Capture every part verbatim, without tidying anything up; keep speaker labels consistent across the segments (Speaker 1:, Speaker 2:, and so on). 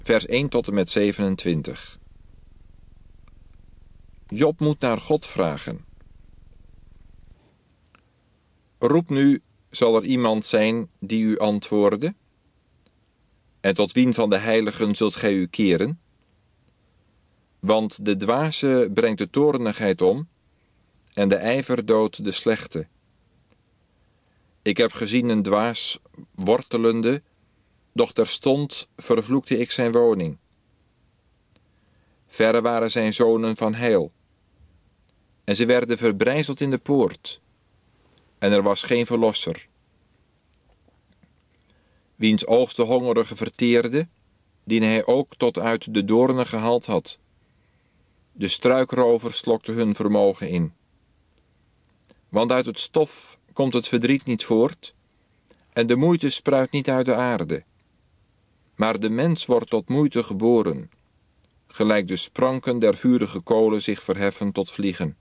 Speaker 1: vers één tot en met zevenentwintig. Job moet naar God vragen. Roep nu, zal er iemand zijn die u antwoordde? En tot wien van de heiligen zult gij u keren? Want de dwaze brengt de toornigheid om, en de ijver doodt de slechte. Ik heb gezien een dwaas wortelende, doch terstond vervloekte ik zijn woning. Verre waren zijn zonen van heil, en ze werden verbrijzeld in de poort, en er was geen verlosser. Wiens oogst de hongerige verteerde, die hij ook tot uit de doornen gehaald had. De struikrover slokte hun vermogen in. Want uit het stof komt het verdriet niet voort, en de moeite spruit niet uit de aarde. Maar de mens wordt tot moeite geboren, gelijk de spranken der vurige kolen zich verheffen tot vliegen.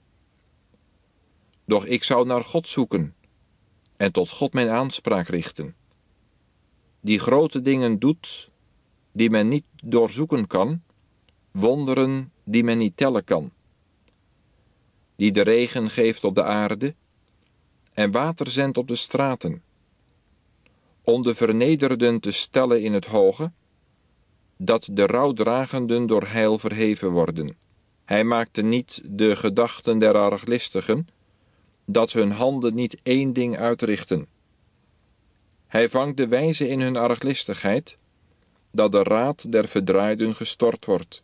Speaker 1: Doch ik zou naar God zoeken, en tot God mijn aanspraak richten. Die grote dingen doet, die men niet doorzoeken kan, wonderen die men niet tellen kan. Die de regen geeft op de aarde, en water zendt op de straten. Om de vernederden te stellen in het hoge, dat de rouwdragenden door heil verheven worden. Hij maakte niet de gedachten der arglistigen, dat hun handen niet één ding uitrichten. Hij vangt de wijze in hun arglistigheid, dat de raad der verdraaiden gestort wordt.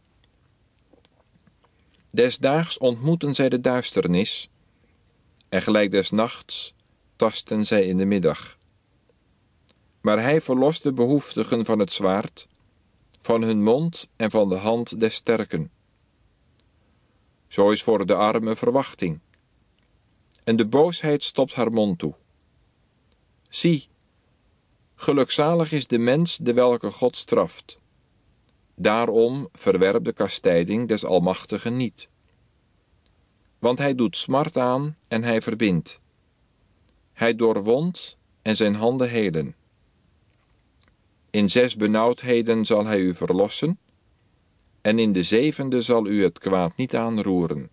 Speaker 1: Des daags ontmoeten zij de duisternis, en gelijk des nachts tasten zij in de middag. Maar hij verlost de behoeftigen van het zwaard, van hun mond en van de hand des sterken. Zo is voor de arme verwachting, en de boosheid stopt haar mond toe. Zie, gelukzalig is de mens de welke God straft. Daarom verwerp de kastijding des Almachtigen niet. Want hij doet smart aan en hij verbindt. Hij doorwondt en zijn handen helen. In zes benauwdheden zal hij u verlossen, en in de zevende zal u het kwaad niet aanroeren.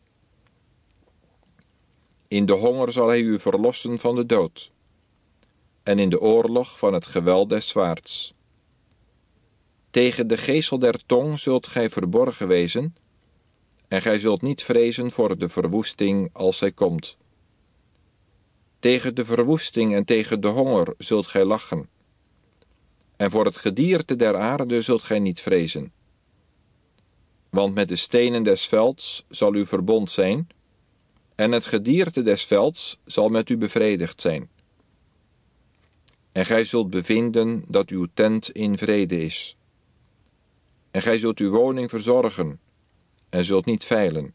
Speaker 1: In de honger zal hij u verlossen van de dood, en in de oorlog van het geweld des zwaards. Tegen de geesel der tong zult gij verborgen wezen, en gij zult niet vrezen voor de verwoesting als zij komt. Tegen de verwoesting en tegen de honger zult gij lachen, en voor het gedierte der aarde zult gij niet vrezen. Want met de stenen des velds zal uw verbond zijn, en het gedierte des velds zal met u bevredigd zijn. En gij zult bevinden dat uw tent in vrede is. En gij zult uw woning verzorgen, en zult niet veilen.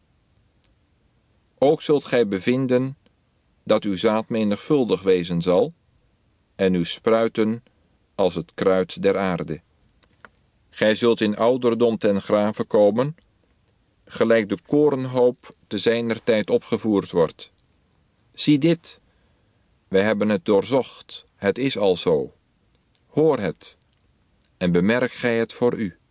Speaker 1: Ook zult gij bevinden dat uw zaad menigvuldig wezen zal, en uw spruiten als het kruid der aarde. Gij zult in ouderdom ten grave komen, gelijk de korenhoop te zijner tijd opgevoerd wordt. Zie dit, wij hebben het doorzocht, het is al zo. Hoor het, en bemerk gij het voor u.